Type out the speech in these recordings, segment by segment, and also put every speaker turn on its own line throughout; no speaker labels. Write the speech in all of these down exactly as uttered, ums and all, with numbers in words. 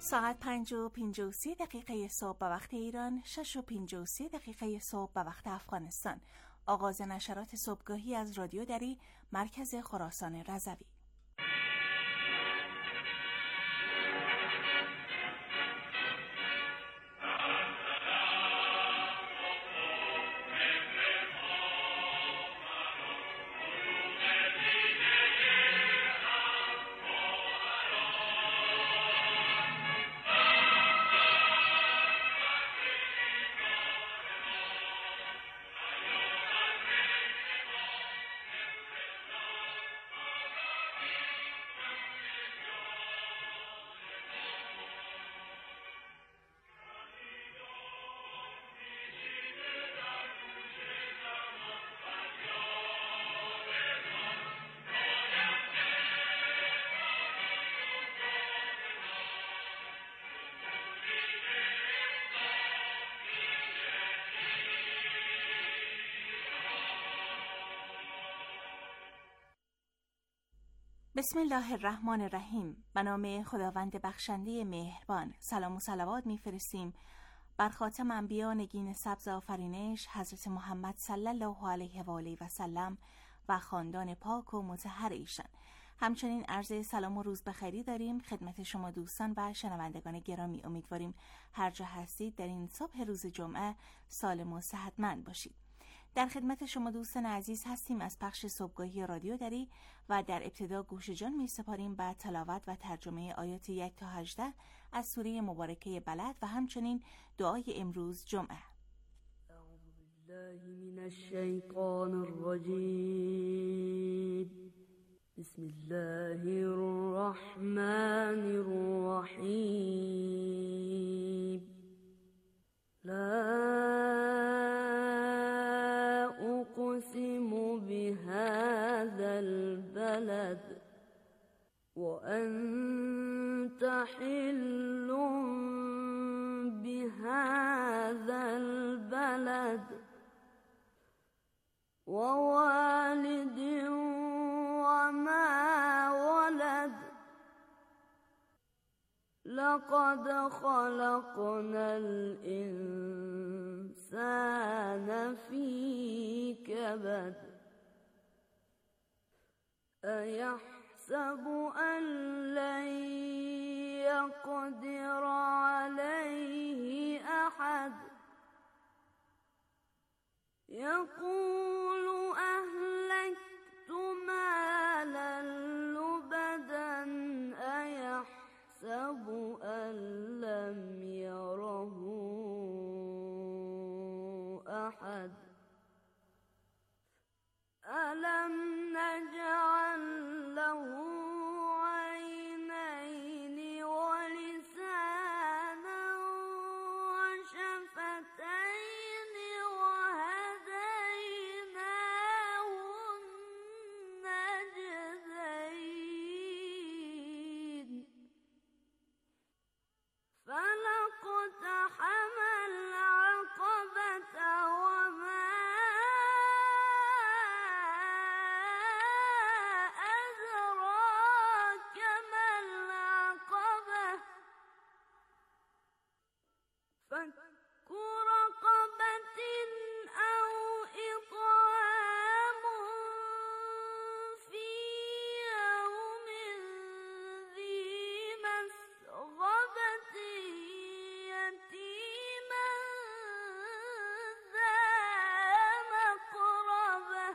ساعت پنج و پنج و سی دقیقه صبح به وقت ایران، شش و پنج و سی دقیقه صبح به وقت افغانستان. آغاز نشرات صبحگاهی از رادیو دری، مرکز خراسان رضوی. بسم الله الرحمن الرحیم. به نام خداوند بخشنده مهربان. سلام و صلوات می‌فرستیم بر خاتم انبیا، نگین سبز آفرینش، حضرت محمد صلی الله علیه و آله و سلم و خاندان پاک و مطهر ایشان. همچنین عرض سلام و روز بخیری داریم خدمت شما دوستان و شنوندگان گرامی. امیدواریم هر جا هستید در این صبح روز جمعه سالم و صحتمند باشید. در خدمت شما دوستان عزیز هستیم از پخش صبحگاهی رادیو دری و در ابتدا گوش جان می سپاریم به تلاوت و ترجمه آیات یک تا هجده از سوره مبارکه بلد و همچنین دعای امروز جمعه.
اعوذ بالله من الشیطان الرجیم. بسم الله الرحمن الرحیم. لا أقسم بهذا البلد وأنت حل بهذا البلد ووالد وما ولد لقد خلقنا الإنسان في كبد أيحسب أن لن يقدر عليه أحد يقول أهلكت مالا لبدا أيحسب يحسب أن لم يره أحد ألم نجعل له عينين ولسانا وشفتين وهديناه النجدين فلاقتحم العقبة وما أدراك ما العقبة فك رقبة أو إطعام في يوم ذي مسغبة يتيما ذا مقربة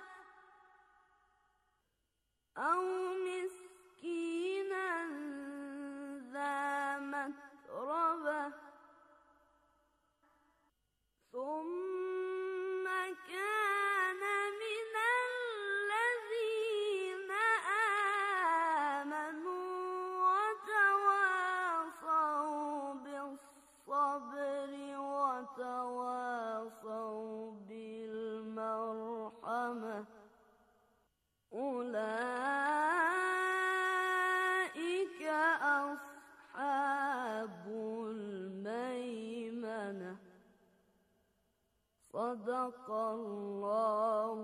أو مسكينا ذا متربة ثم كان من الذين آمنوا وتواصوا بالصبر وتواصوا بالمرحمة أولئك أصحاب الميمنة. صدق الله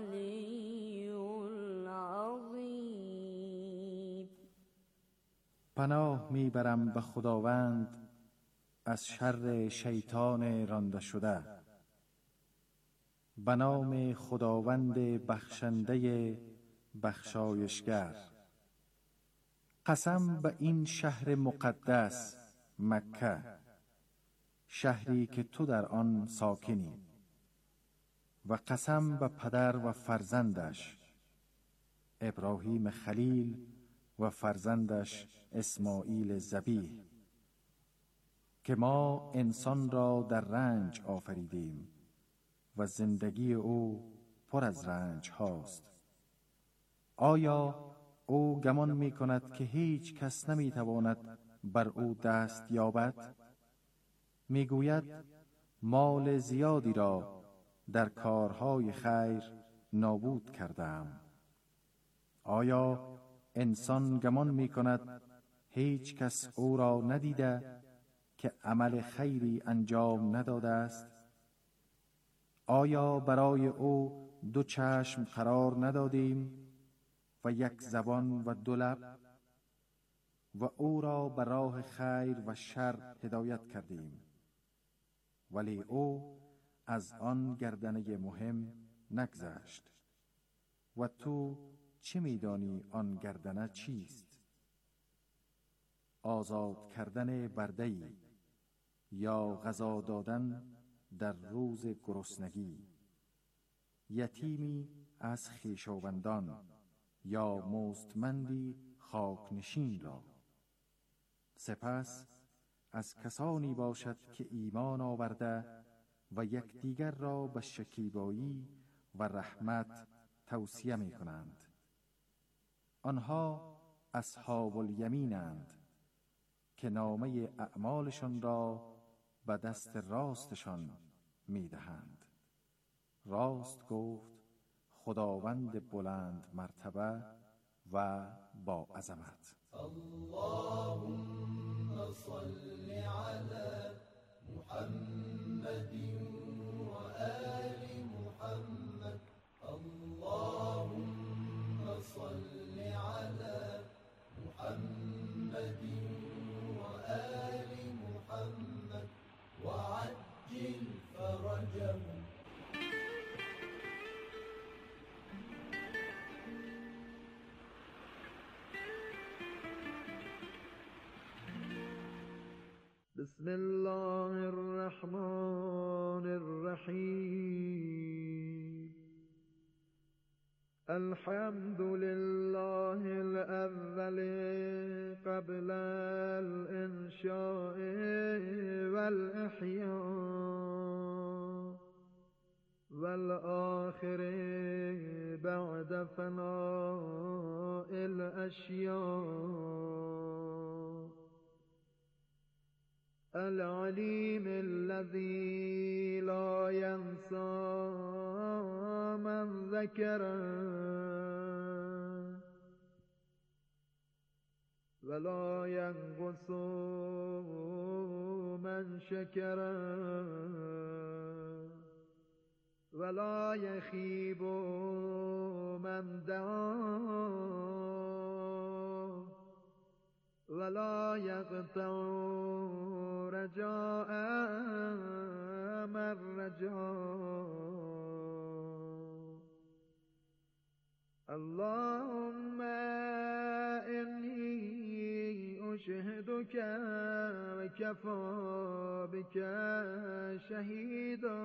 العلي العظيم.
پناه میبرم به خداوند از شر شیطان رانده شده. به نام خداوند بخشنده بخشایشگر. قسم به این شهر مقدس مکه، شهری که تو در آن ساکنی. و قسم به پدر و فرزندش ابراهیم خلیل و فرزندش اسماعیل ذبیح که ما انسان را در رنج آفریدیم و زندگی او پر از رنج هاست. آیا او گمان می کند که هیچ کس نمی تواند بر او دست یابد؟ می گوید مال زیادی را در کارهای خیر نابود کردم. آیا انسان گمان می کند هیچ کس او را ندیده که عمل خیری انجام نداده است؟ آیا برای او دو چشم قرار ندادیم و یک زبان و دو لب و او را به راه خیر و شر هدایت کردیم؟ ولی او از آن گردنه مهم نگذشت. و تو چه می‌دانی آن گردنه چیست؟ آزاد کردن برده‌ای یا غذا دادن در روز گرسنگی، یتیمی از خویشاوندان یا مستمندی خاکنشین را. سپس از کسانی باشد که ایمان آورده و یکدیگر را به شکیبایی و رحمت توصیه می کنند. آنها اصحاب الیمینند که نامه اعمالشان را به دست راستشان می دهند. راست گفت خداوند بلند مرتبه و با عظمت.
اللهم صل على محمد و آل محمد. اللهم صل على محمد و آل محمد وعجل فرجهم.
بسم الله الرحمن الرحیم. الحمد لله الأول قبل الإنشاء والإحياء والآخر بعد فناء الأشياء. العليم الذي لا ينسى من ذكره ولا ينقص من شكره ولا يخيب من دعاه ولا يقطع رجاء من رجاه. اللهم إني أشهدك وكفى بك شهيدا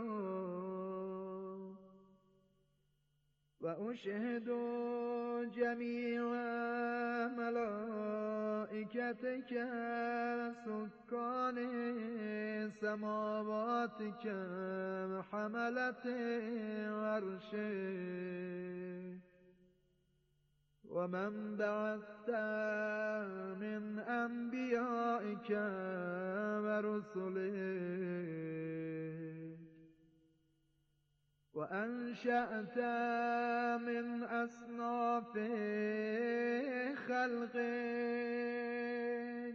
وأشهد جميع ملائكتك سكان سماواتك وحملة عرشك ومن بعثت من أنبيائك ورسلك وأنشأت من أصناف خلقك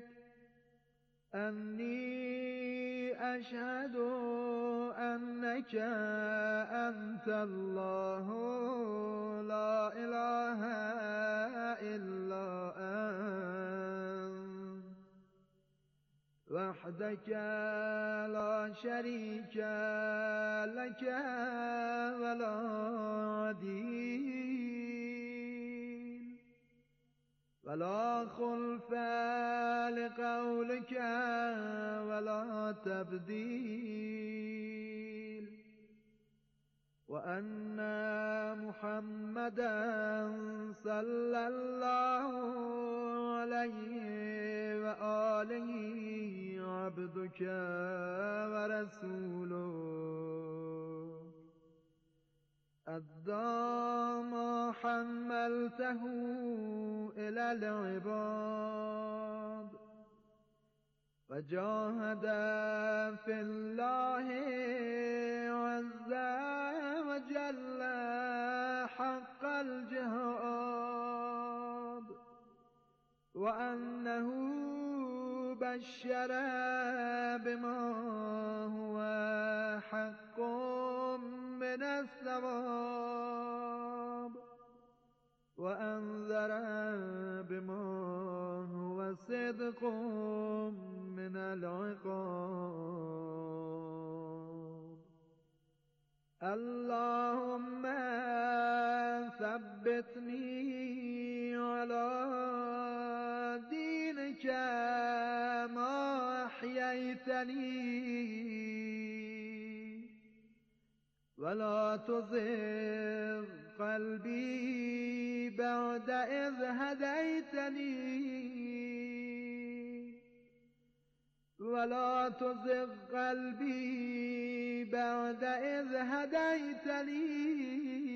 أني أشهد أنك أنت الله لا إله إلا أنت وحدك لا شريك لك ولا عديل ولا خلف لقولك ولا تبديل وأن محمدا صلى الله عليه وآله عبدك ورسوله أدى ما حملته إلى العباد وجاهد في الله عز وجل حق الجهاد وأنه بشر بما هو حق من الثواب وأنذر بما هو صدق من العقاب اللهم ثبتني على دينك ما أحييتني ولا تزغ قلبي بعد إذ هديتني ولا تزغ قلبي بعد إذ هديتني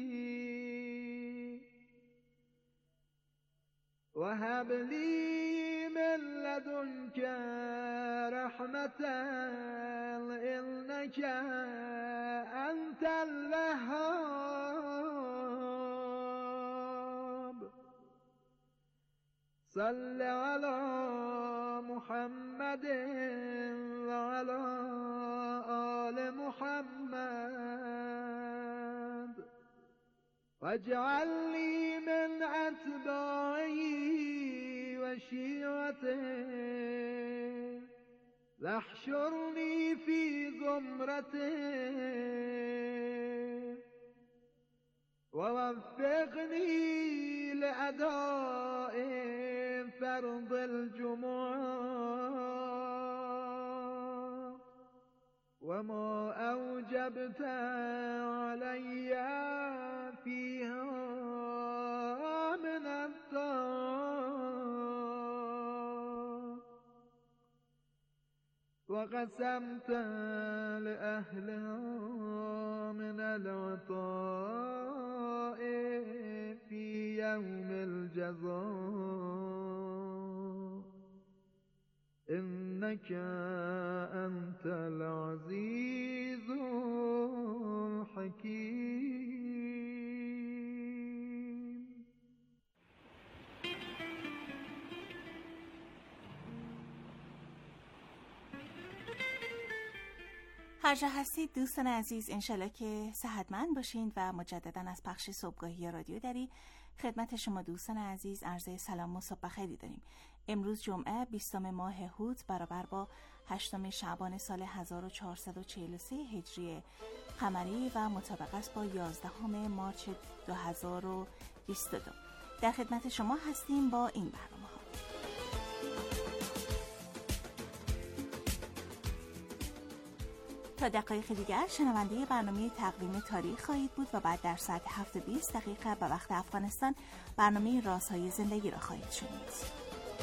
وهب لي من لدنك رحمة إنك أنت الوهاب صل على محمد وعلى آل محمد واجعل لي من أتباعه وشيعته واحشرني في زمرته ووفقني لأداء فرض الجمعة وما أوجبت علي فيها من الطاعات وقسمت لأهلها من العطاء في يوم الجزاء إنك أنت العزيز الحكيم.
هر جا هستید دوستان عزیز، انشالله که صحتمند باشین و مجددا از پخش صبحگاهی رادیو دری خدمت شما دوستان عزیز عرض سلام و صبح بخیری داریم. امروز جمعه بیستم ماه هوت برابر با هشتم شعبان سال هزار و چهارصد و چهل و سه هجری قمری و مطابق است با یازدهم مارس دو هزار و بیست و دو. در خدمت شما هستیم با این برنامه ها. تا دقایق دیگر شنونده برنامه تقویم تاریخ خواهید بود و بعد در ساعت هفت و بیست دقیقه به وقت افغانستان برنامه رازهای زندگی را خواهید شنید.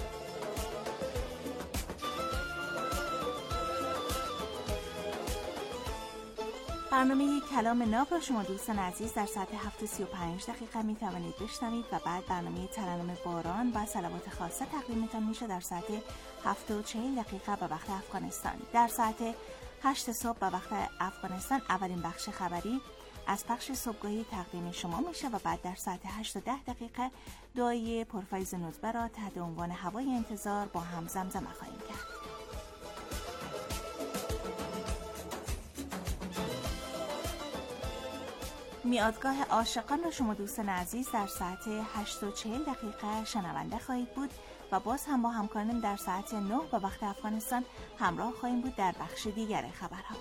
برنامه کلام ناب را شما دوستان عزیز در ساعت هفت و سی و پنج دقیقه می توانید بشنوید و بعد برنامه ترنم باران و صلوات خاصه تقدیمتان میشه در ساعت هفت و چهل دقیقه به وقت افغانستان. در ساعت هشت صبح به وقت افغانستان اولین بخش خبری از پخش صبحگاهی تقدیم شما میشه و بعد در ساعت هشت و ده دقیقه دعای پرفیض ندبه را تحت عنوان هوای انتظار با هم زمزمه خواهیم کرد. میادگاه عاشقان را شما دوستان عزیز در ساعت هشت و چهل دقیقه شنونده خواهید بود و باز هم با همکارانم در ساعت نه به وقت افغانستان همراه خواهیم بود در بخش دیگر خبرها.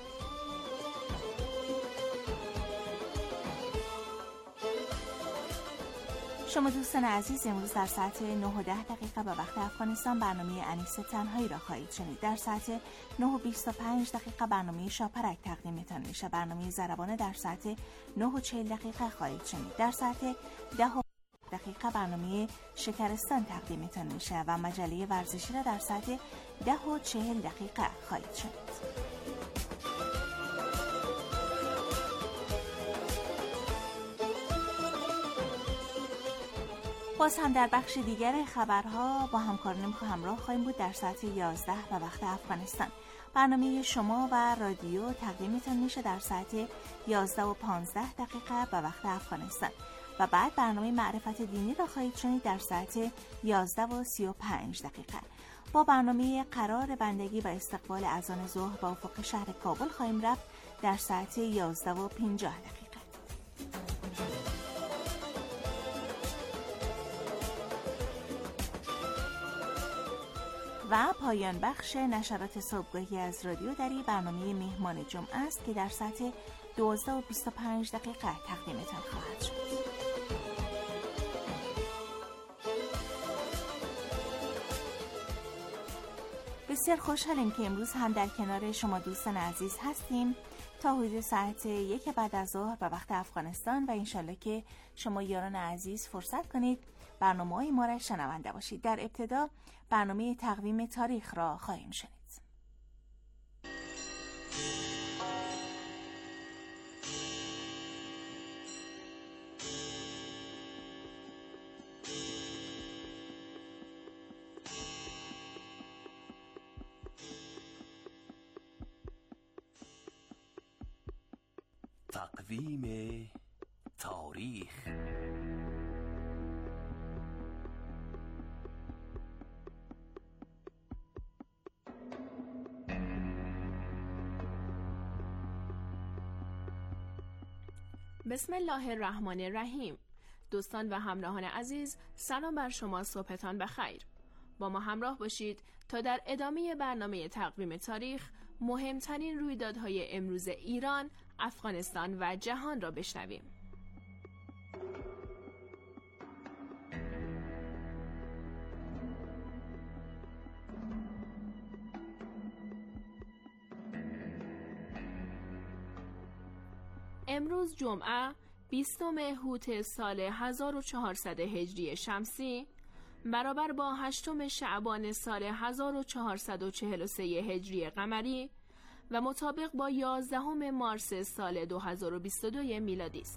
شما دوستان عزیز امروز در ساعت نه و ده دقیقه به وقت افغانستان برنامه انیس تنهایی را خواهید شنید. در ساعت نه و بیست و پنج دقیقه برنامه شاپرک تقدیمتان میشه. برنامه ضربانه در ساعت نه و چهل دقیقه خواهید شنید. در ساعت ده و دقیقه برنامه شکرستان تقدیمتان میشه و مجله ورزشی را در ساعت ده و چهل دقیقه خواهید شنید. باز هم در بخش دیگر خبرها با همکارانم همراه خواهیم بود در ساعت یازده و وقت افغانستان. برنامه شما و رادیو تقدیمتان میشه در ساعت یازده و پانزده دقیقه به وقت افغانستان و بعد برنامه معرفت دینی را خواهید شنید در ساعت یازده و سی و پنج دقیقه. با برنامه قرار بندگی و استقبال اذان ظهر با افق شهر کابل خواهیم رفت در ساعت یازده و پنجاه دقیقه. و پایان بخش نشرات صبحگاهی از رادیو دری برنامه مهمان جمعه است که در ساعت دوازده و بیست و پنج دقیقه تقدیمتان خواهد شد. بسیار خوشحالیم که امروز هم در کنار شما دوستان عزیز هستیم تا حدود ساعت یک بعد از ظهر به وقت افغانستان و انشالله که شما یاران عزیز فرصت کنید برنامه‌های ما را شنونده باشید. در ابتدا برنامه تقویم تاریخ را خواهیم شنید.
تقویم تاریخ.
بسم الله الرحمن الرحیم. دوستان و همراهان عزیز، سلام بر شما، صبحتان بخیر. با ما همراه باشید تا در ادامه برنامه تقویم تاریخ مهمترین رویدادهای امروز ایران، افغانستان و جهان را بشنویم. امروز جمعه بیستم هوت سال هزار و چهارصد هجری شمسی برابر با هشتم شعبان سال هزار و چهارصد و چهل و سه هجری قمری و مطابق با یازدهم مارس سال دو هزار و بیست و دو میلادی است.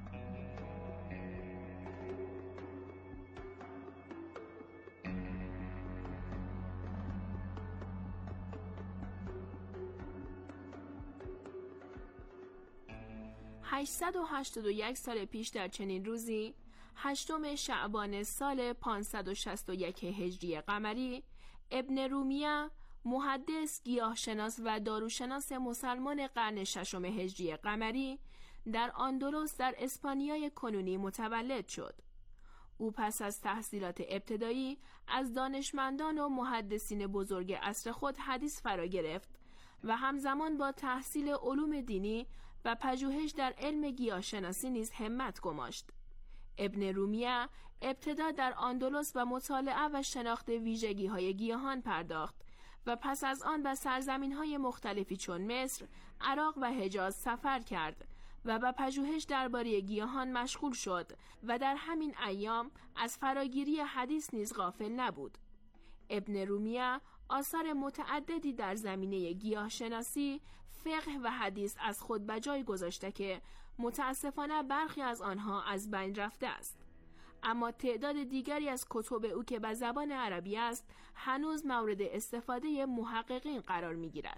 هشتصد و هشتاد و یک سال پیش در چنین روزی، هشتم شعبان سال پانصد و شصت و یک هجری قمری، ابن رومیه، محدث، گیاهشناس و داروشناس مسلمان قرن ششم هجری قمری، در اندلس در اسپانیای کنونی متولد شد. او پس از تحصیلات ابتدایی از دانشمندان و محدثین بزرگ عصر خود حدیث فرا گرفت و همزمان با تحصیل علوم دینی و پژوهش در علم گیاهشناسی نیز همت گماشت. ابن رومیه ابتدا در اندلس و مطالعه و شناخت ویژگی‌های گیاهان پرداخت و پس از آن به سرزمین‌های مختلفی چون مصر، عراق و حجاز سفر کرد و به پژوهش درباره گیاهان مشغول شد و در همین ایام از فراگیری حدیث نیز غافل نبود. ابن رومیه آثار متعددی در زمینه گیاهشناسی، فقه و حدیث از خود به جای گذاشته که متاسفانه برخی از آنها از بین رفته است. اما تعداد دیگری از کتب او که به زبان عربی است هنوز مورد استفاده محققین قرار می گیرد.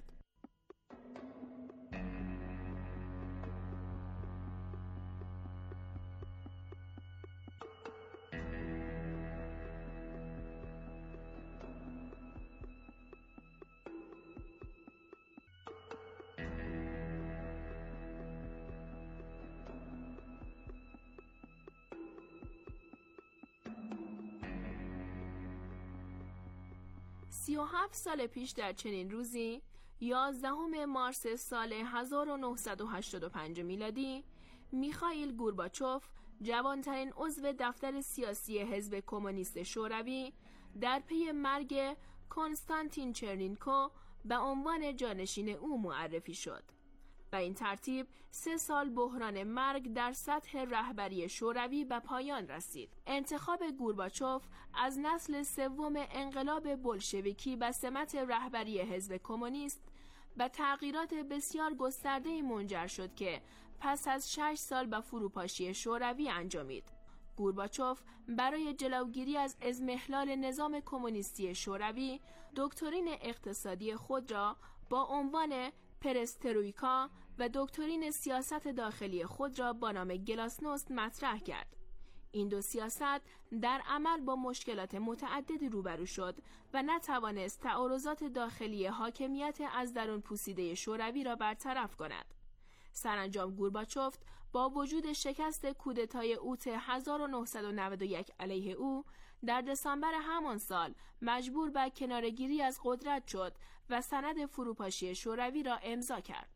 سی و هفت سال پیش در چنین روزی، یازدهم مارس سال هزار و نهصد و هشتاد و پنج میلادی، میخائیل گورباچوف، جوانترین عضو دفتر سیاسی حزب کمونیست شوروی، در پی مرگ کنستانتین چرنینکو به عنوان جانشین او معرفی شد. و این ترتیب سه سال بحران مرگ در سطح رهبری شوروی به پایان رسید. انتخاب گورباچوف از نسل سوم انقلاب بولشویکی به سمت رهبری حزب کمونیست به تغییرات بسیار گسترده منجر شد که پس از شش سال به فروپاشی شوروی انجامید. گورباچوف برای جلوگیری از اضمحلال نظام کمونیستی شوروی دکترین اقتصادی خود را با عنوان پرسترویکا و دکترین سیاست داخلی خود را با نام گلاسنوست مطرح کرد. این دو سیاست در عمل با مشکلات متعددی روبرو شد و نتوانست تعارضات داخلی حاکمیت از درون پوسیده شوروی را برطرف کند. سرانجام گورباچوف با وجود شکست کودتای اوت هزار و نهصد و نود و یک علیه او در دسامبر همان سال مجبور به کناره‌گیری از قدرت شد و سند فروپاشی شوروی را امضا کرد.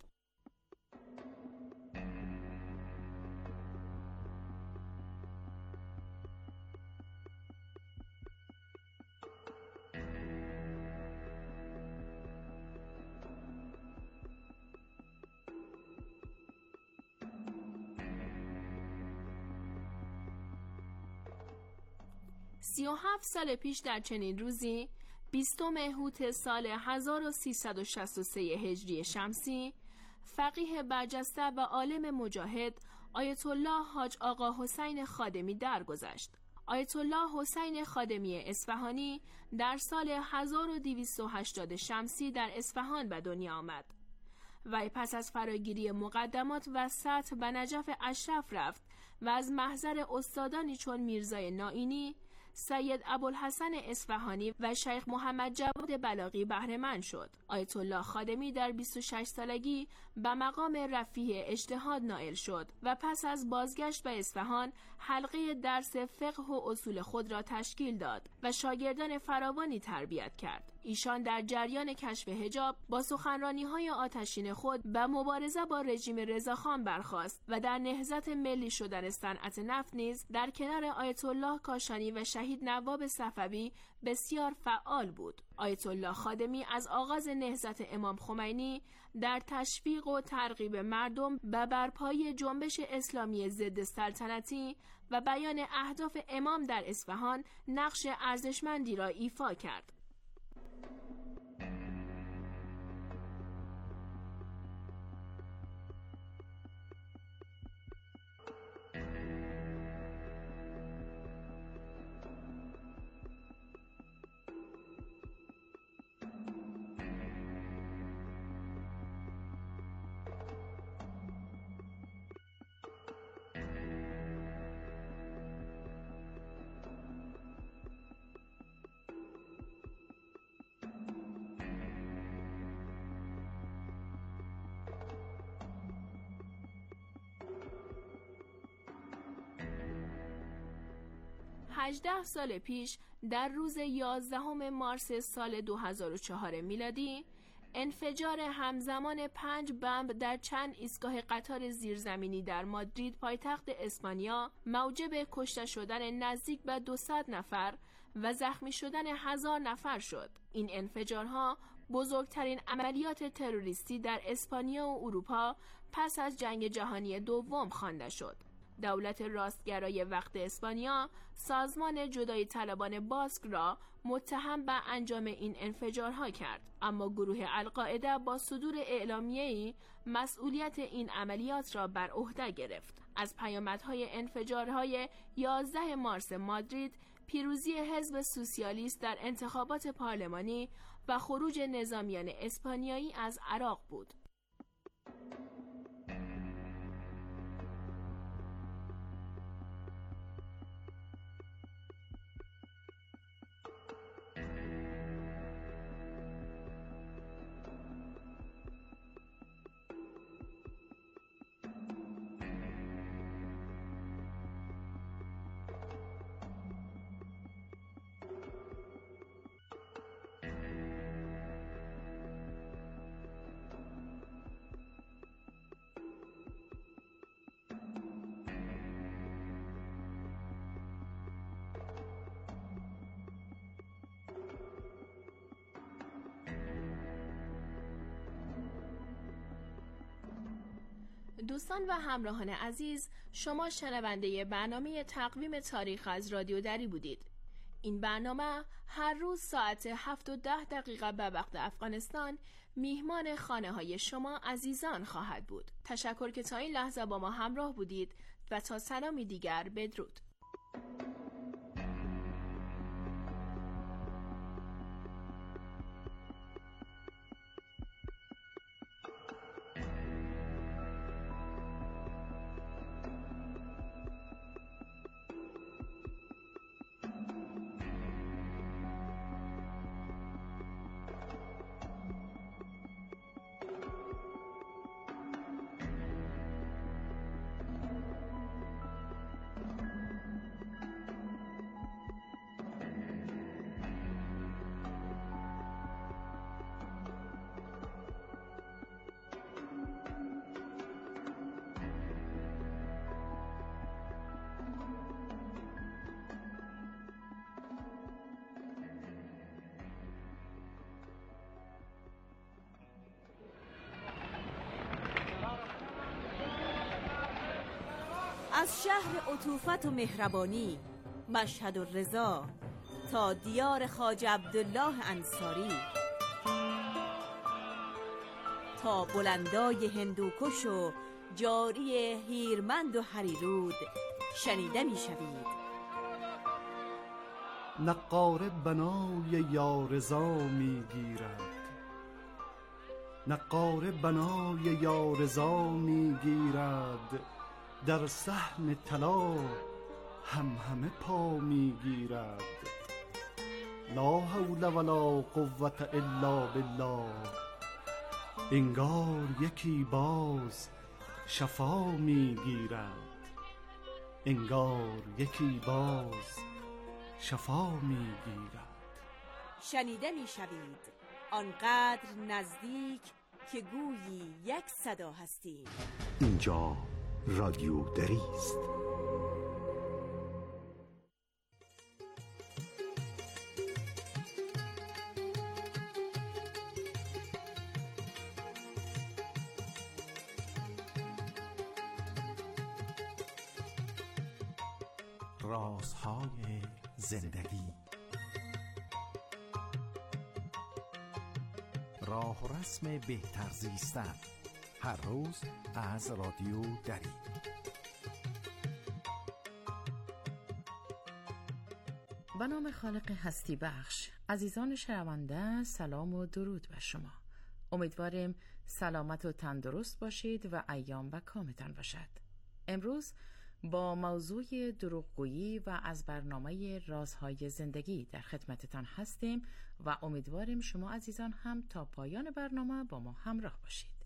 سی و هفت سال پیش در چنین روزی، بیستم هوت سال هزار و سیصد و شصت و سه هجری شمسی، فقیه برجسته و عالم مجاهد آیت الله حاج آقا حسین خادمی درگذشت. آیت الله حسین خادمی اصفهانی در سال هزار و دویست و هشتاد شمسی در اصفهان به دنیا آمد. و پس از فراگیری مقدمات و سطح به نجف اشرف رفت و از محضر استادانی چون میرزای نائینی، سید ابوالحسن اصفهانی و شیخ محمد جواد بلاغی بهره مند شد. آیت الله خادمی در بیست و شش سالگی به مقام رفیع اجتهاد نائل شد و پس از بازگشت به اصفهان حلقه درس فقه و اصول خود را تشکیل داد و شاگردان فراوانی تربیت کرد. ایشان در جریان کشف حجاب با سخنرانی‌های آتشین خود به مبارزه با رژیم رضاخان برخاست و در نهضت ملی شدن صنعت نفت نیز در کنار آیت الله کاشانی و شهید نواب صفوی بسیار فعال بود. آیت الله خادمی از آغاز نهضت امام خمینی در تشویق و ترغیب مردم به برپایی جنبش اسلامی ضد سلطنتی و بیان اهداف امام در اصفهان نقش ارزشمندی را ایفا کرد. هجده سال پیش در روز یازدهم مارس سال دو هزار و چهار میلادی، انفجار همزمان پنج بمب در چند ایستگاه قطار زیرزمینی در مادرید پایتخت اسپانیا موجب کشته شدن نزدیک به دویست نفر و زخمی شدن هزار نفر شد. این انفجارها بزرگترین عملیات تروریستی در اسپانیا و اروپا پس از جنگ جهانی دوم خوانده شد. دولت راستگرای وقت اسپانیا سازمان جدایی طلبان باسک را متهم به انجام این انفجارها کرد، اما گروه القاعده با صدور اعلامیه‌ای مسئولیت این عملیات را بر عهده گرفت. از پیامدهای انفجارهای یازده مارس مادرید، پیروزی حزب سوسیالیست در انتخابات پارلمانی و خروج نظامیان اسپانیایی از عراق بود. دوستان و همراهان عزیز، شما شنونده برنامه تقویم تاریخ از رادیو دری بودید. این برنامه هر روز ساعت هفت و ده دقیقه به وقت افغانستان میهمان خانه های شما عزیزان خواهد بود. تشکر که تا این لحظه با ما همراه بودید و تا سلامی دیگر بدرود.
از شهر عطوفت و مهربانی مشهد و رضا تا دیار خواجه عبدالله انصاری، تا بلندای هندوکش و جاری هیرمند و هریرود شنیده می شوید.
نقاره بنای یارضا می گیرد، نقاره بنای یارضا می گیرد، در صحن طلا هم همه پا می گیرد. لا حول ولا قوة الا بالله، انگار یکی باز شفا می گیرد، انگار یکی باز شفا می گیرد.
شنیده می شوید آنقدر نزدیک که گویی یک صدا هستیم.
اینجا رادیو دری است.
رازهای زندگی، راه و رسم بهتر زیستن، هر روز از رادیو دری.
به نام خالق هستی بخش، عزیزان شنونده، سلام و درود بر شما. امیدواریم سلامت و تندرست باشید و ایام و کامتان باشد. امروز با موضوع دروغگویی و از برنامه رازهای زندگی در خدمتتان هستیم و امیدواریم شما عزیزان هم تا پایان برنامه با ما همراه باشید.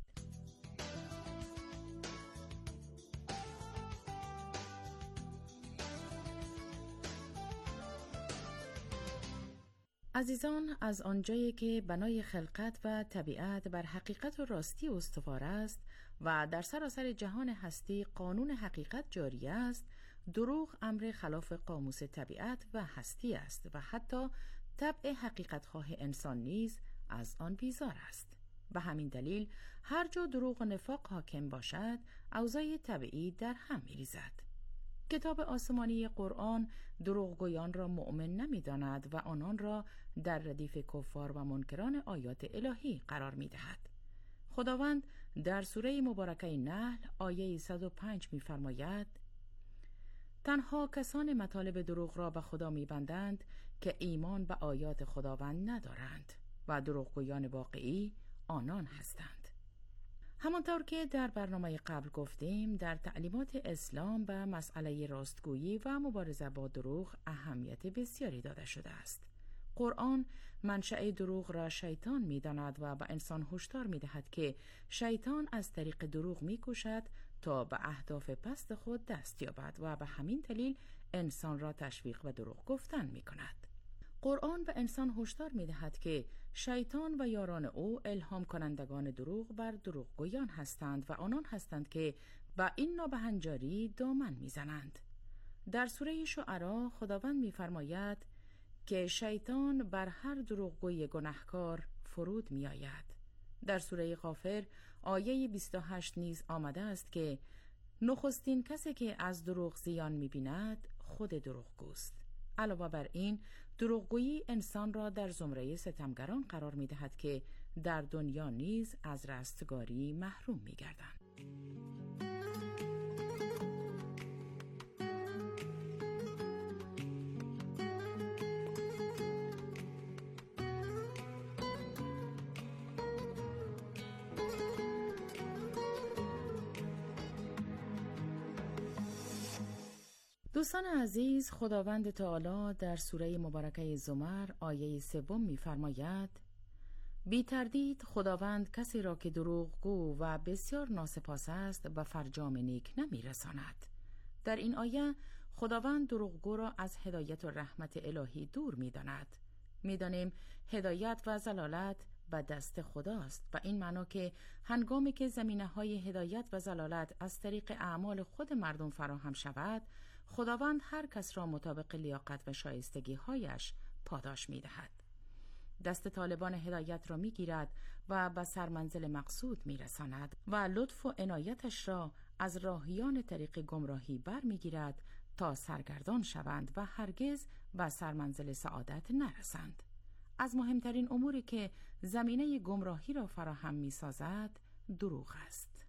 عزیزان، از آنجایی که بنای خلقت و طبیعت بر حقیقت و راستی استوار است و در سراسر جهان هستی قانون حقیقت جاری است، دروغ امر خلاف قاموس طبیعت و هستی است و حتی طبع حقیقت‌خواه انسان نیز از آن بیزار است. به همین دلیل هر جا دروغ و نفاق حاکم باشد، اوضاع طبیعی در هم می‌ریزد. کتاب آسمانی قرآن دروغگویان را مؤمن نمی‌داند و آنان را در ردیف کفار و منکران آیات الهی قرار می‌دهد. خداوند در سوره مبارکه نحل آیه صد و پنج می‌فرماید: تنها کسان مطالب دروغ را به خدا می‌بندند که ایمان به آیات خداوند ندارند و دروغگویان واقعی آنان هستند. همانطور که در برنامه قبل گفتیم، در تعلیمات اسلام به مسئله راستگویی و مبارزه با دروغ اهمیت بسیاری داده شده است. قرآن منشأ دروغ را شیطان می داند و به انسان هشدار می دهد که شیطان از طریق دروغ می کوشد تا به اهداف پست خود دست یابد و به همین دلیل انسان را تشویق به دروغ گفتن می کند. قرآن به انسان هشدار می دهد که شیطان و یاران او الهام کنندگان دروغ بر دروغگویان هستند و آنان هستند که با این نابهنجاری دامن می زنند. در سوره شعرا خداوند می فرماید که شیطان بر هر دروغگوی گناهکار فرود می آید. در سوره غافر آیه بیست و هشت نیز آمده است که نخستین کسی که از دروغ زیان می‌بیند خود دروغگوست. علاوه بر این، دروغگویی انسان را در زمره ستمگران قرار می‌دهد که در دنیا نیز از رستگاری محروم می‌گردند. دوستان عزیز، خداوند تعالی در سوره مبارکه زمر آیه سوم می‌فرماید: بی تردید خداوند کسی را که دروغگو و بسیار ناسپاس است و فرجام نیک نمی‌رساند. در این آیه خداوند دروغگو را از هدایت و رحمت الهی دور می‌داند. می‌دانیم هدایت و ضلالت به دست خداست و این معنا که هنگامی که زمینه‌های هدایت و ضلالت از طریق اعمال خود مردم فراهم شود، خداوند هر کس را مطابق لیاقت و شایستگی‌هایش پاداش می‌دهد. دست طالبان هدایت را می‌گیرد و به سرمنزل مقصود می‌رساند و لطف و عنایتش را از راهیان طریق گمراهی بر می‌گیرد تا سرگردان شوند و هرگز به سرمنزل سعادت نرسند. از مهمترین اموری که زمینه گمراهی را فراهم می‌سازد دروغ است.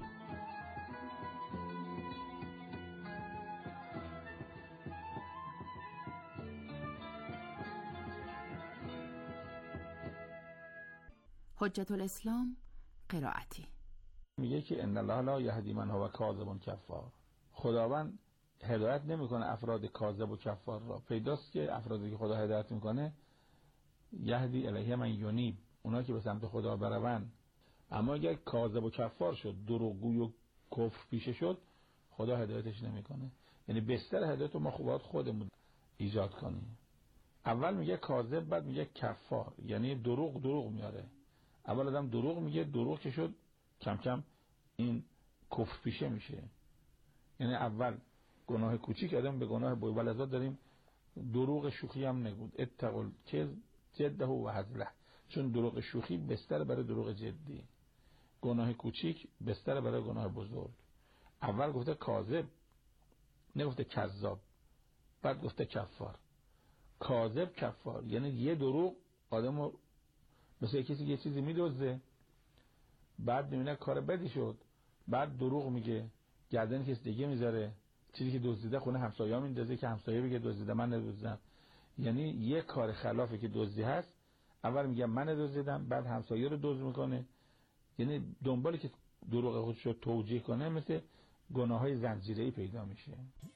حجت الاسلام قرائتی
میگه که ان الله لا یهدی من هو کاذب کفار. خداوند هدایت نمیکنه افراد کاذب و کفار را. پیداست که افرادی که خدا هدایت میکنه یهدی الیه من یونیب، اونا که به سمت خدا بروند. اما اگر کاذب و کفار شد، دروغگوی و کفر پیشه شد، خدا هدایتش نمیکنه. یعنی بستر هدایت رو ما باید خودمون ایجاد کنیم. اول میگه کاذب، بعد میگه کفار، یعنی دروغ دروغ میاره. اول آدم دروغ میگه، دروغ که شد کم کم این کفر پیشه میشه. یعنی اول گناه کوچیک آدم به گناه بزرگ. ولذا داریم دروغ شوخی هم نگود، اتقوا کذب جده و هزله، چون دروغ شوخی بستر برای دروغ جدی، گناه کوچیک بستر برای گناه بزرگ. اول گفته کاذب، نگفته کذاب، بعد گفته کفار. کاذب کفار یعنی یه دروغ آدمو مثل کسی یه چیزی میدوزه، بعد میبینه کار بدی شد، بعد دروغ میگه، گردن کسی دیگه میذاره، چیزی که دزدیده خونه همسایه‌ها میندازه که همسایه بگه دزدیده، من ندزدیدم. یعنی یه کار خلافی که دزدی هست، اول میگه من دزدیدم، بعد همسایه رو دزد میکنه. یعنی دنبالی که دروغ خودش رو توجیه کنه، مثل گناه‌های زنجیره‌ای پیدا میشه.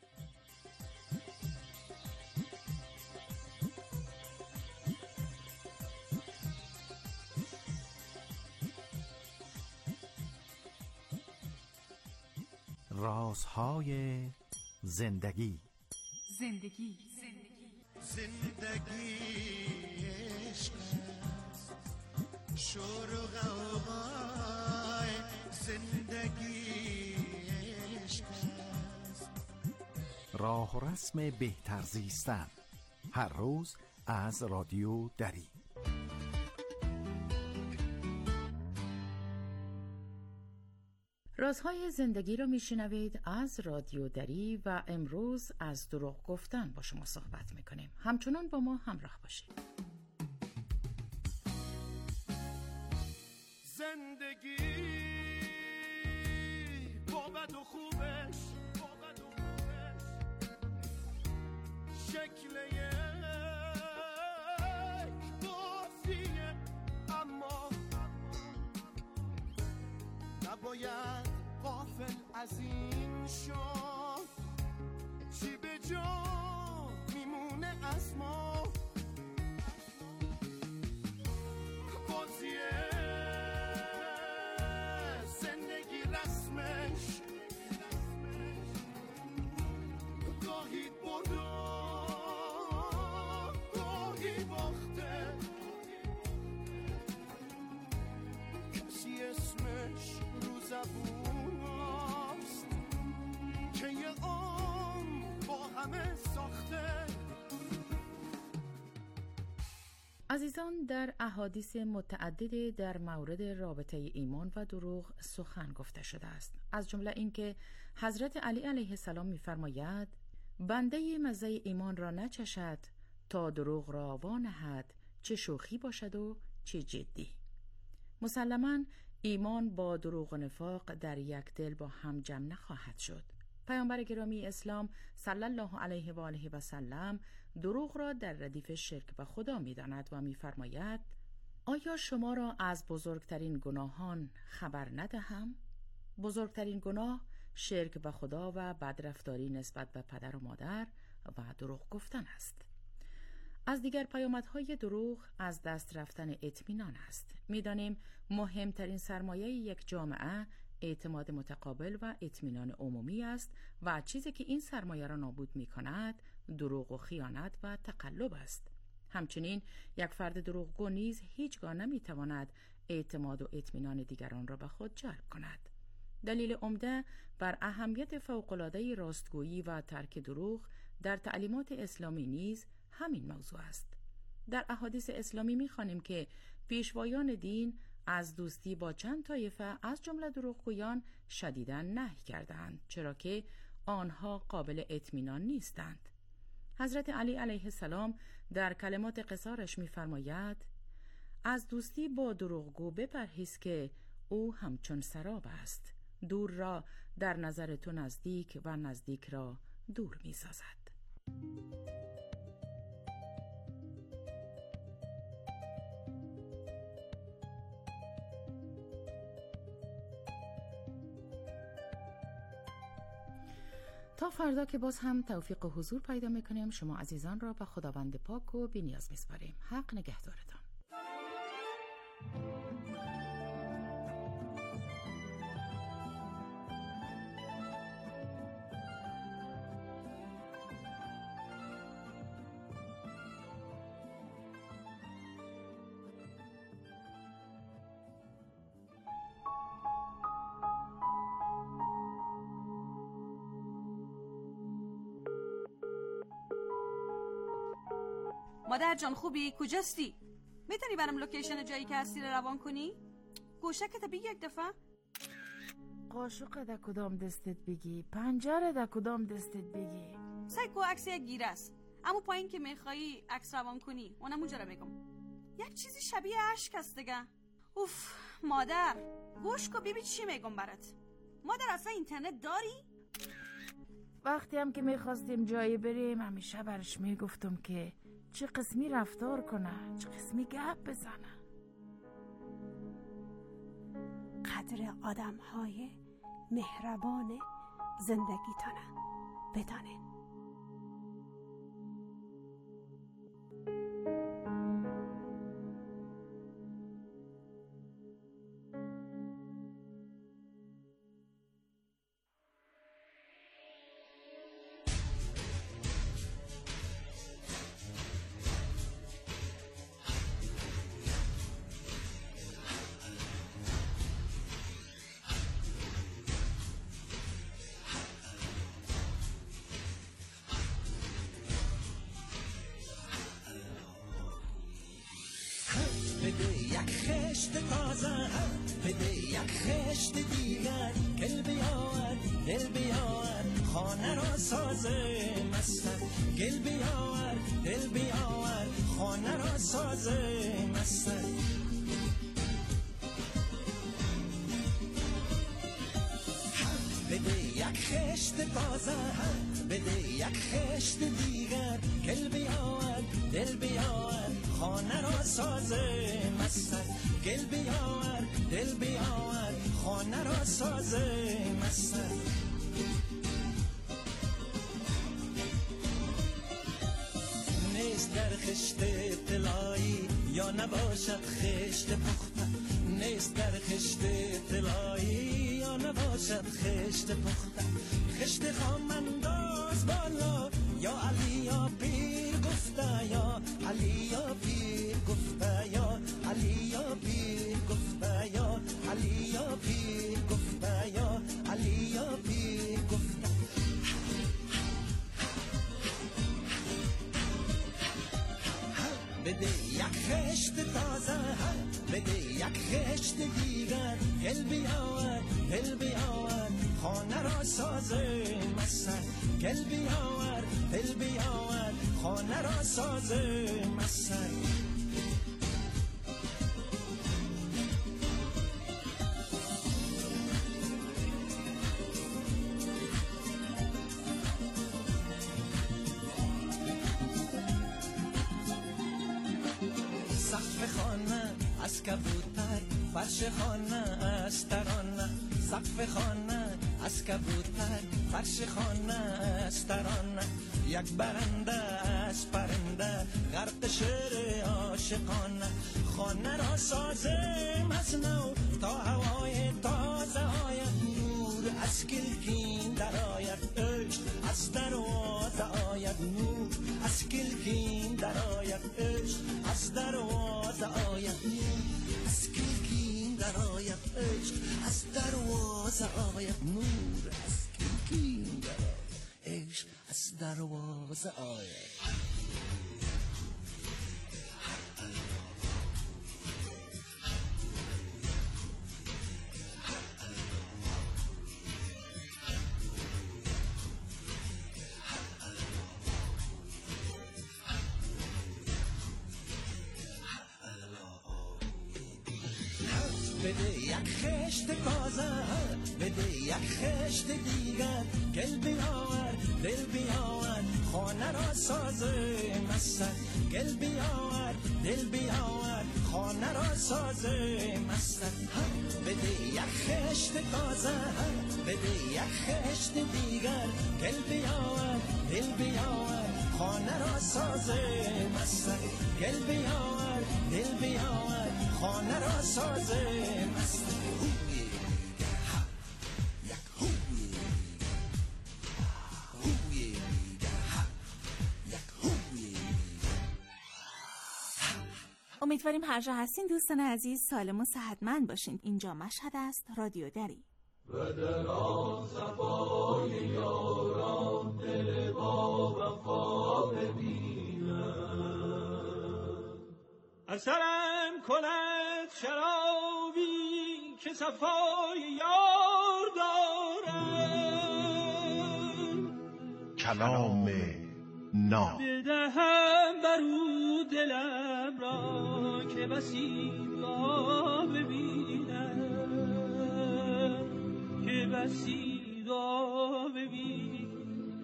رازهای زندگی.
زندگی زندگی عشق است، شور و غوغای زندگی عشق است.
راه و رسم بهتر زیستن، هر روز از رادیو دری.
رازهای زندگی رو میشنوید از رادیو دری و امروز از دروغ گفتن با شما صحبت میکنیم. همچنان با ما همراه باشید.
زندگی با بد و خوبش، با بد و خوبش شکل یک بازیه، اما نباید غافل از این شد چی به جا میمونه از ما. بازیه زندگی رسمش گاهی برده گاهی باخته، کسی اسمش رو زبون که یه عمر با همه
عزیزان، در احادیث متعددی در مورد رابطه ایمان و دروغ سخن گفته شده است. از جمله اینکه حضرت علی علیه السلام می‌فرماید بنده مزه ایمان را نچشد تا دروغ را وانهد، چه شوخی باشد و چه جدی. مسلماً ایمان با دروغ و نفاق در یک دل با هم جمع نخواهد شد. پیامبر گرامی اسلام صلی الله علیه و آله و سلم دروغ را در ردیف شرک به خدا می‌داند و می‌فرماید آیا شما را از بزرگترین گناهان خبر ندهم؟ بزرگترین گناه شرک به خدا و بدرفتاری نسبت به پدر و مادر و دروغ گفتن است. از دیگر پیامدهای دروغ از دست رفتن اطمینان است. می‌دانیم مهمترین سرمایه یک جامعه اعتماد متقابل و اطمینان عمومی است و چیزی که این سرمایه را نابود می‌کند دروغ و خیانت و تقلب است. همچنین یک فرد دروغگو نیز هیچگاه نمی‌تواند اعتماد و اطمینان دیگران را به خود جلب کند. دلیل عمده بر اهمیت فوق‌العاده راستگویی و ترک دروغ در تعلیمات اسلامی نیز همین موضوع است. در احادیث اسلامی می‌خوانیم که پیشوایان دین از دوستی با چند طایفه از جمله دروغگویان شدیداً نهی کردند، چرا که آنها قابل اطمینان نیستند. حضرت علی علیه السلام در کلمات قصارش می‌فرماید از دوستی با دروغگو بپرهیز که او همچون سراب است، دور را در نظر تو نزدیک و نزدیک را دور می‌سازد. تا فردا که باز هم توفیق و حضور پیدا میکنیم، شما عزیزان را به خداوند پاک و بی‌نیاز میسپاریم. حق نگهدارتان.
مادر جان خوبی؟ کجاستی؟ میتونی برام لوکیشن جایی که هستی رو روان کنی؟ گوشکت بگی یک دفعه؟
قاشق در کدام دستت بگی؟ پنجره در کدام دستت بگی؟
سایکو عکس یک گیره است، اما پایین که میخوایی عکس روان کنی اونم اونجا رو بگم. یک چیزی شبیه اشک است دیگه. اوف مادر گوش کو ببین چی میگم برات. مادر اصلا اینترنت داری؟
وقتی هم که میخواستیم جایی بریم همیشه برش میگفتم که چه قسمی رفتار کنه، چه قسمی گپ بزنه.
قدر آدم های مهربان زندگیتونه بدانین.
بده یک خشت تازه، بده یک خشت دیگر، گل بیاور دل بیاور خانه را سازه مستر، گل بیاور دل بیاور خانه را سازه مستر. بده یک خشت تازه، بده یک خشت دیگر، گل بیاور دل بیاور خانه را سازه مستر، گل بیاور دل بیاور خانه را سازه مستر. نیست در خشت طلایی یا نباشد خشت پخته، نیست در خشت طلایی یا نباشد خشت پخته. خشت خام انداز بالا یا علی یا پیر گفته، یا علی یا پیر گفته، یا علی یا پیر گفته، یا علی یا پیر گفته، یا علی یا پیر گفته. بده یک بده یک خشت دیگر، گل بیاور دل بیاور خانه را سازه مسن، گل بیاور دل بیاور خانه را سازه مسن. سقف خانه از کبوتر، فرش خانه از ترانه، سقف خانه از کبوتر، فرش خانه از ترانه، یک برنده از پرنده غرق شعر عاشقانه، خانه را سازم از نو تا هوای تازه آید، نور از کلکین در آید، عشق از دروازه آید، نور از کلکین در آید، عشق از دروازه آید، نور از کلکین در آید، عشق از دروازه آید، نور از کلکین در آید، عشق از دروازه آید. بده یک خشت تازه، بده یک خشت دیگر، گل بیاور دل بیاور خانه را سازه مسن، گل بیاور دل بیاور خانه را سازه مسن. بده یک خشت تازه، بده یک خشت دیگر، گل بیاور دل بیاور خانه را سازه مسن، گل بیاور دل بیاور خانه را سازه مسن.
امیدواریم هر جا هستین دوستان عزیز سالم و صحتمند باشین. اینجا مشهد است، رادیو دری.
و در آن صفای یاران دل با وفا ببینم،
اثرم کند شرابی که صفای یار دارم،
کلام نا
بدهم برو دلم را که بسی دعا ببینم، که بسی دعا ببینم.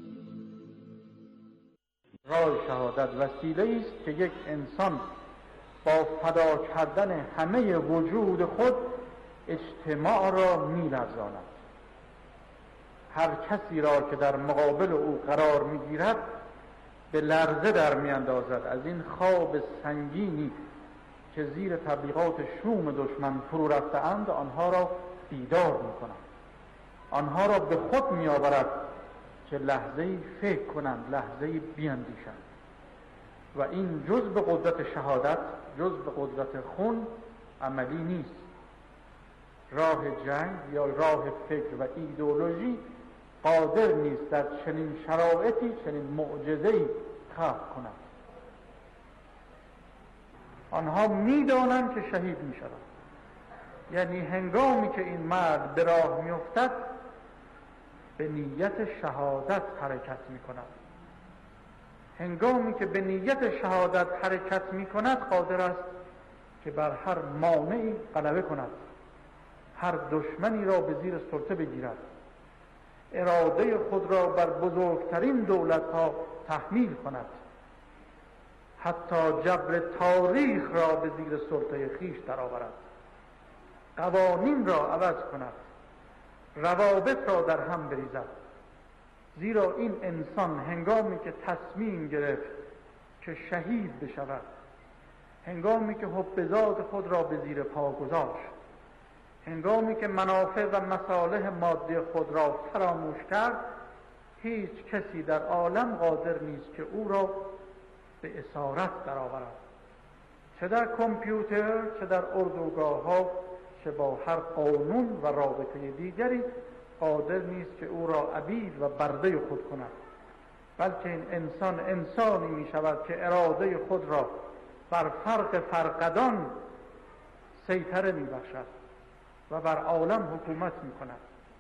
راه شهادت وسیله است که یک انسان با فدا کردن همه وجود خود اجتماع را می‌لرزاند. هر کسی را که در مقابل او قرار می‌گیرد به لرزه در می‌اندازد از این خواب سنگینی که زیر تبلیغات شوم دشمن فرو رفته‌اند، آنها را بیدار می‌کند، آنها را به خود می‌آورد که لحظه‌ای فکر کنند، لحظه‌ای بیندیشند. و این جز به قدرت شهادت، جز به قدرت خون عملی نیست. راه جنگ یا راه فکر و ایدئولوژی قادر نیست در چنین شرایطی چنین معجزه‌ای خلق کند. آنها می‌دانند که شهید می‌شوند، یعنی هنگامی که این مرد به راه می‌افتد به نیت شهادت حرکت می‌کند. هنگامی که به نیت شهادت حرکت می‌کند قادر است که بر هر مانعی غلبه کند، هر دشمنی را به زیر سلطه بگیرد، اراده خود را بر بزرگترین دولت‌ها تحمیل کند، حتی جبر تاریخ را به زیر سلطه خیش درآورد، قوانین را عوض کند، روابط را در هم بریزد. زیرا این انسان هنگامی که تصمیم گرفت که شهید بشود، هنگامی که حب خود را به زیر پا گذاشت، هنگامی که منافع و مصالح مادی خود را فراموش کرد، هیچ کسی در عالم قادر نیست که او را به اسارت درآورد، چه در کامپیوتر، چه در اردوگاه‌ها، چه با هر قانون و رابطه دیگری قادر نیست که او را عبید و برده خود کند. بلکه این انسان انسانی می شود که اراده خود را بر فرق فرقدان سیطره می‌بخشد و بر عالم حکومت می‌کند.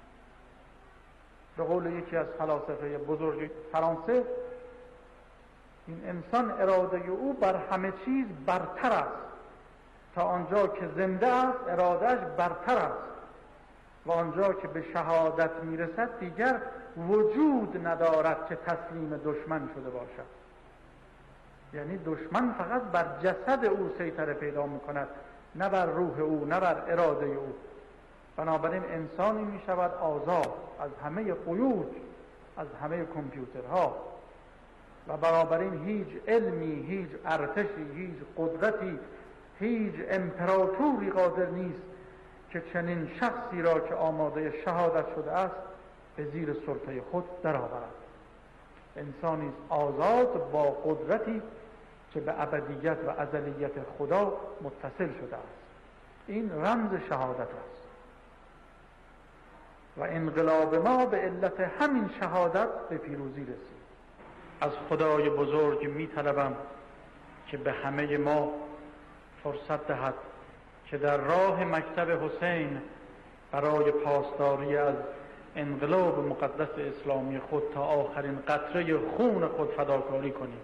به قول یکی از فلاسفه بزرگ فرانسه، این انسان اراده او بر همه چیز برتر است. تا آنجا که زنده است ارادهش برتر است و آنجا که به شهادت میرسد دیگر وجود ندارد که تسلیم دشمن شده باشد. یعنی دشمن فقط بر جسد او سیطره پیدا میکند، نه بر روح او، نه بر اراده او. بنابراین انسانی میشود آزاد از همه قیود، از همه کامپیوترها، و بنابراین هیچ علمی، هیچ ارتشی، هیچ قدرتی، هیچ امپراتوری قادر نیست که چنین شخصی را که آماده شهادت شده است به زیر سلطه خود درآورد. انسانی آزاد با قدرتی که به ابدیت و ازلیت خدا متصل شده است. این رمز شهادت است و انقلاب ما به علت همین شهادت به پیروزی رسید. از خدای بزرگ می طلبم که به همه ما فرصت دهد که در راه مکتب حسین برای پاسداری از انقلاب مقدس اسلامی خود تا آخرین قطره خون خود فداکاری کنیم.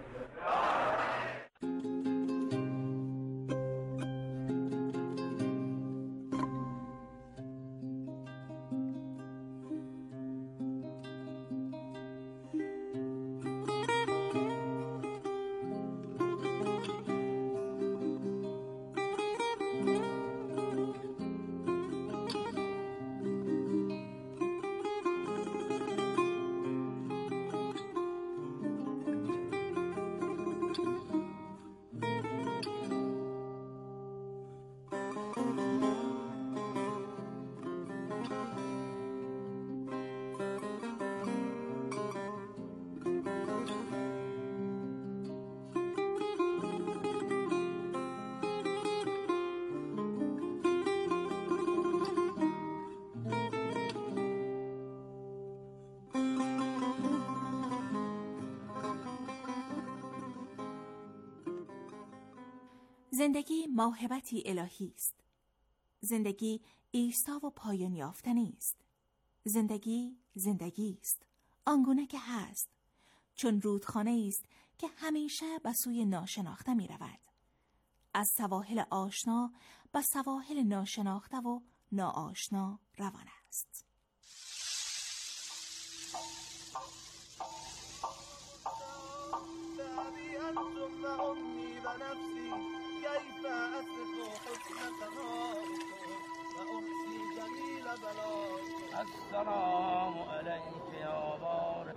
زندگی موهبتی الهی است. زندگی ایستا و پایان یافتنی است. زندگی زندگی است، آنگونه که هست، چون رودخانه است که همیشه به سوی ناشناخته می رود. از سواحل آشنا به سواحل ناشناخته و ناآشنا روان است.
كيف أصف حسن ثنائكم وأحصي جميل بلائكم. السلام عليك يا بارك.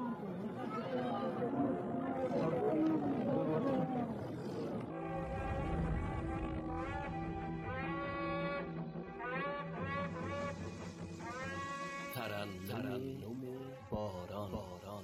ترنم باران.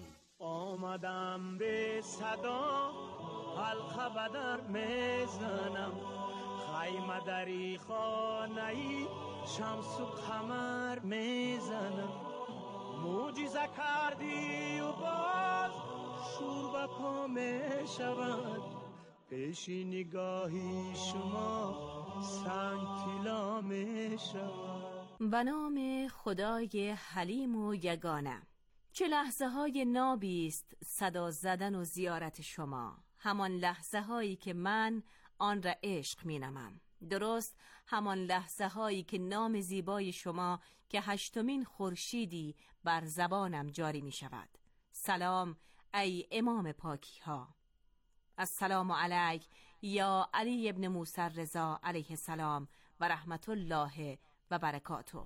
آمدم به صدا حلقه بدر میزنم، خیمه دری خانه‌ای شمس و قمر میزنم. معجزه کردی و باز شور به پا میشود، پیش نگاهی شما سنگ طلا میشود.
به نام خدای حلیم و یگانه. چه لحظه های نابی است صدا زدن و زیارت شما، همان لحظه هایی که من آن را عشق می نامم. درست همان لحظه هایی که نام زیبای شما که هشتمین خورشیدی بر زبانم جاری می شود. سلام ای امام پاکی ها. السلام علیک یا علی ابن موسی رضا علیه السلام و رحمت الله و برکاته.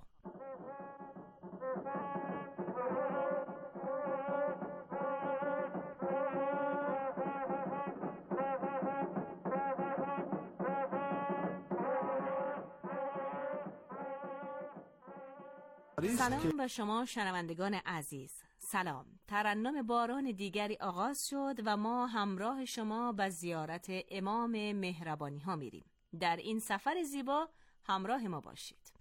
سلام به شما شنوندگان عزیز. سلام. ترنم باران دیگری آغاز شد و ما همراه شما به زیارت امام مهربانی ها میریم. در این سفر زیبا همراه ما باشید.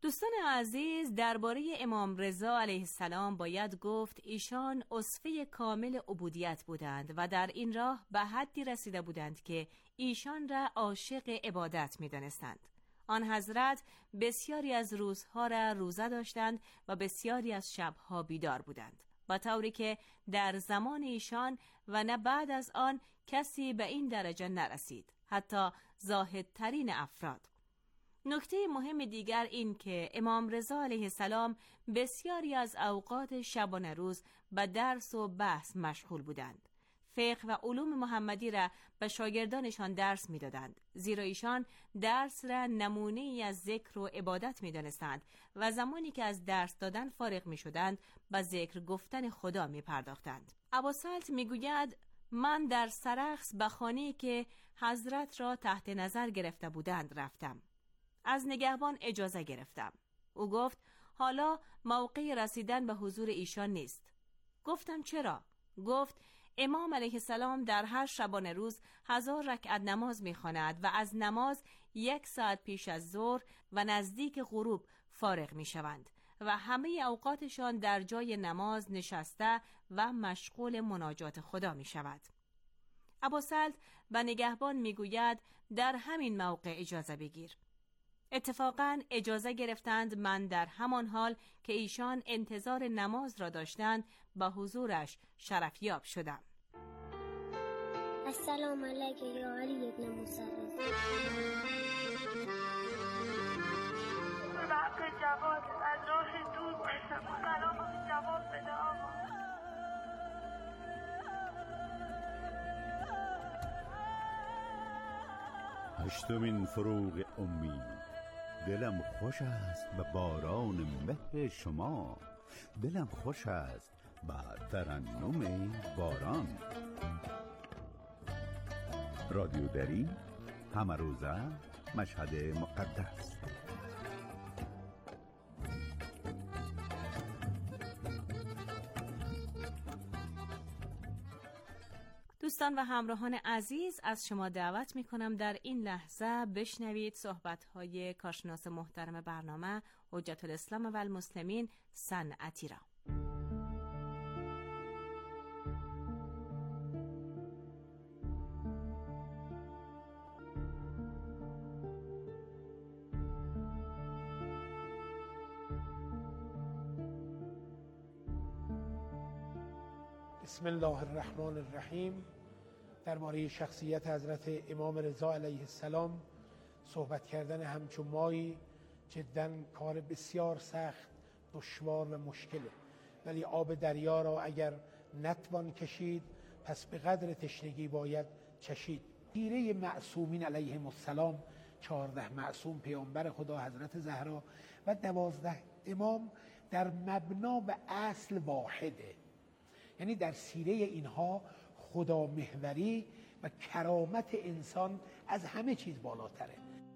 دوستان عزیز، درباره امام رضا علیه السلام باید گفت ایشان اصفه کامل عبودیت بودند و در این راه به حدی رسیده بودند که ایشان را عاشق عبادت می دانستند. آن حضرت بسیاری از روزها را روزه داشتند و بسیاری از شبها بیدار بودند، با طوری که در زمان ایشان و نه بعد از آن کسی به این درجه نرسید، حتی زاهدترین افراد. نکته مهم دیگر این که امام رضا علیه السلام بسیاری از اوقات شبانه روز به درس و بحث مشغول بودند. فقه و علوم محمدی را به شاگردانشان درس می‌دادند، زیرا ایشان درس را نمونه‌ای از ذکر و عبادت می‌دانستند و زمانی که از درس دادن فارغ می‌شدند به ذکر گفتن خدا می‌پرداختند. ابوسلط می‌گوید من در سرخس به خانه‌ای که حضرت را تحت نظر گرفته بودند رفتم. از نگهبان اجازه گرفتم. او گفت حالا موقع رسیدن به حضور ایشان نیست. گفتم چرا؟ گفت امام علیه السلام در هر شبانه روز هزار رکعت نماز می‌خواند و از نماز یک ساعت پیش از ظهر و نزدیک غروب فارغ می‌شوند و همه اوقاتشان در جای نماز نشسته و مشغول مناجات خدا می‌شود. ابوسلط به نگهبان می‌گوید در همین موقع اجازه بگیر. اتفاقاً اجازه گرفتند. من در همان حال که ایشان انتظار نماز را داشتند به حضورش شرفیاب شدم.
السلام علیک یا علی ابن موسی.
وقت جواد از راه دور باشم، سلام جواب بده آقا.
هشتمین فروغ امید. دلم خوش است به باران مهر شما، دلم خوش است به ترنم باران. رادیو دری، همه روزه، مشهد مقدس.
دوستان و همراهان عزیز، از شما دعوت می کنم در این لحظه بشنوید صحبت‌های کارشناس محترم برنامه حجت الاسلام و المسلمین صنعتی را.
بسم الله الرحمن الرحیم. درباره شخصیت حضرت امام رضا علیه السلام صحبت کردن همچون مایی جداً کار بسیار سخت، دشوار و مشکله، ولی آب دریا را اگر نتوان کشید پس به قدر تشنگی باید چشید. سیره معصومین علیهم السلام، چهارده معصوم پیامبر خدا، حضرت زهرا و دوازده امام در مبنا و اصل واحده. یعنی در سیره اینها خدا محوری و کرامت انسان از همه چیز بالاتره.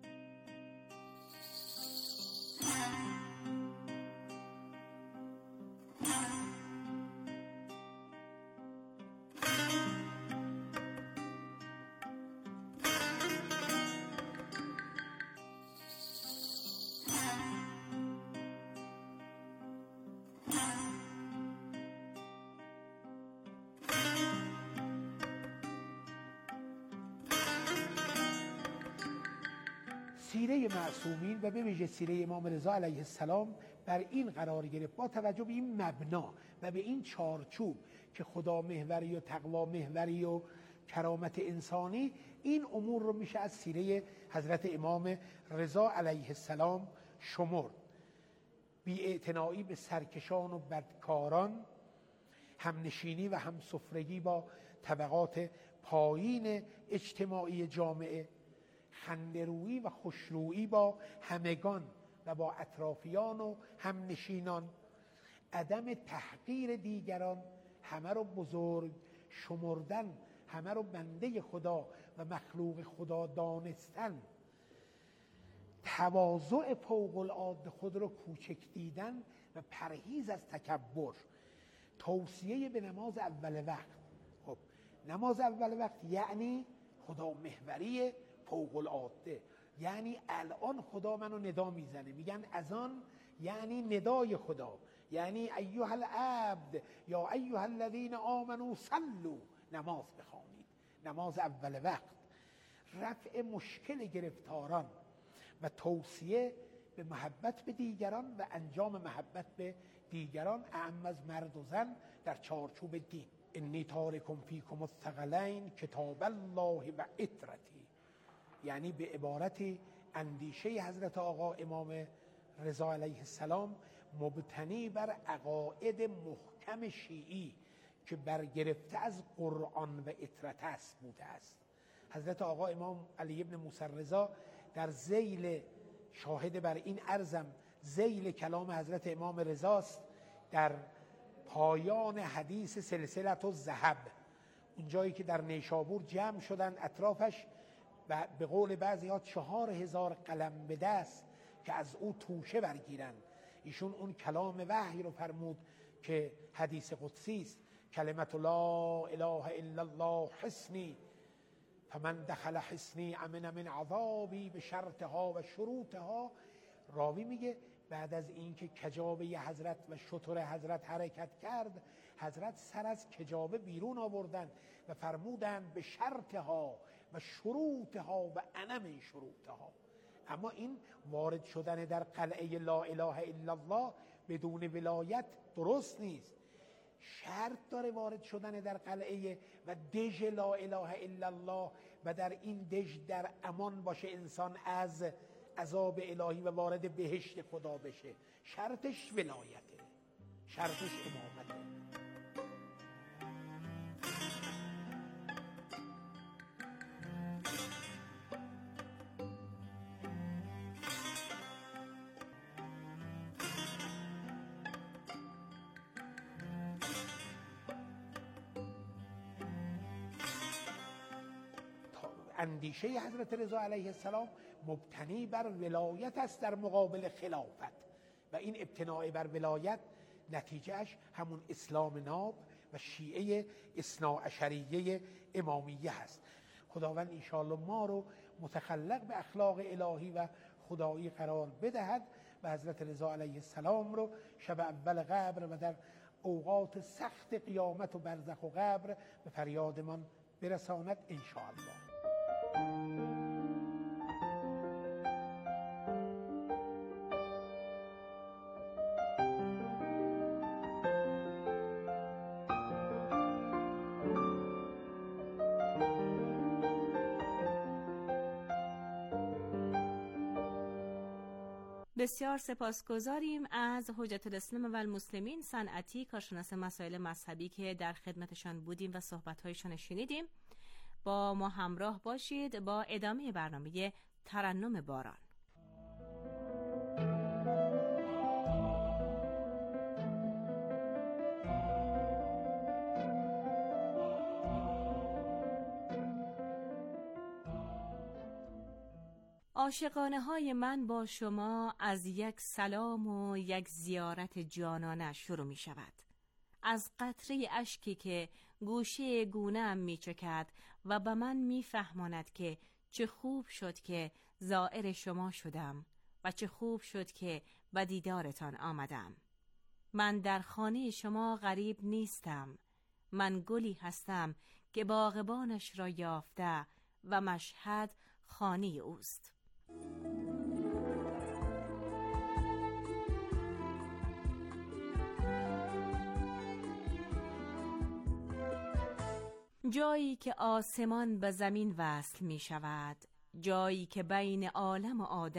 سیره معصومین و به ویژه سیره امام رضا علیه السلام بر این قرار گرفت با توجه به این مبنا و به این چارچوب که خدا محوری و تقوا محوری و کرامت انسانی، این امور رو میشه از سیره حضرت امام رضا علیه السلام شمرد. بی‌اعتنایی به سرکشان و بدکاران، همنشینی و همسفرگی با طبقات پایین اجتماعی جامعه، خنده‌رویی و خوشرویی با همگان و با اطرافیان و همنشینان، عدم تحقیر دیگران، همه رو بزرگ شمردن، همه رو بنده خدا و مخلوق خدا دانستن، تواضع فوق العاده خود رو کوچک دیدن و پرهیز از تکبر، توصیه به نماز اول وقت. خب نماز اول وقت یعنی خدا محوری فوق العاده، یعنی الان خدا منو ندا میزنه. میگن اذان یعنی ندای خدا، یعنی ایها العبد یا ایها الذین آمنوا صلوا، نماز بخوانید، نماز اول وقت. رفع مشکل گرفتاران و توصیه به محبت به دیگران و انجام محبت به دیگران، اعم از مرد و زن در چارچوب دین. انی تارکم فیکم الثقلین کتاب الله و عترتی، یعنی به عبارت اندیشه حضرت آقا امام رضا علیه السلام مبتنی بر عقاید محکم شیعی که برگرفته از قرآن و عترت است بوده است. حضرت آقا امام علی ابن موسی رضا در ذیل، شاهد بر این عرضم، ذیل کلام حضرت امام رضاست در پایان حدیث سلسله الذهب، اون جایی که در نیشابور جمع شدن اطرافش و به قول بعضی ها چهار هزار قلم به دست که از او توشه برگیرن. ایشون اون کلام وحی رو فرمود که حدیث قدسی است، کلمت لا اله الا الله حسنی فمن دخل حسنی امن من عذابی به شرطها و شروطها. راوی میگه بعد از اینکه کجاوه حضرت و شتر حضرت حرکت کرد، حضرت سر از کجاوه بیرون آوردن و فرمودند به شرطها و شروطها و انا من شروطها. اما این وارد شدن در قلعه لا اله الا الله بدون ولایت درست نیست. شرط داره وارد شدن در قلعه و دژ لا اله الا الله و در این دژ در امان باشه انسان از عذاب الهی و وارد بهشت خدا بشه. شرطش ولایته، شرطش امامته. اندیشه حضرت رضا علیه السلام مبتنی بر ولایت است در مقابل خلافت و این ابتناء بر ولایت نتیجهش همون اسلام ناب و شیعه اثناعشریه امامیه هست. خداوند انشاءالله ما رو متخلق به اخلاق الهی و خدایی قرار بدهد و حضرت رضا علیه السلام رو شب اول قبر و در اوقات سخت قیامت و برزخ و قبر به فریادمان برساند انشاءالله.
بسیار سپاسگزاریم از حجت الاسلام و المسلمین صنعتی، کارشناس مسائل مذهبی که در خدمتشان بودیم و صحبت‌هایشان شنیدیم. با ما همراه باشید با ادامه برنامه ترنم باران. عاشقانه های من با شما از یک سلام و یک زیارت جانانه شروع می شود. از قطره اشکی که گوشه گونه‌ام می چکد و به من می فهماند که چه خوب شد که زائر شما شدم و چه خوب شد که به دیدارتان آمدم. من در خانه شما غریب نیستم، من گلی هستم که باغبانش را یافته و مشهد خانه اوست. جایی که آسمان به زمین وصل می شود، جایی که بین عالم و آدم